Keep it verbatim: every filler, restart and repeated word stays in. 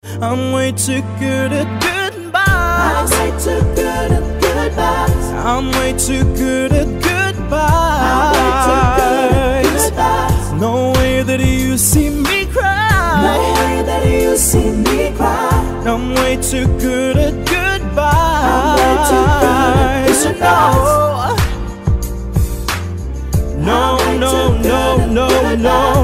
I'm way too good at goodbyes. I'm way too good at goodbyes. I'm way too good at goodbyes. I'm way too good at goodbyes. No way that you see me cry. No way that you see me cry. I'm way too good at goodbyes. I'm way too good at goodbyes. No, no, no, no, no, no.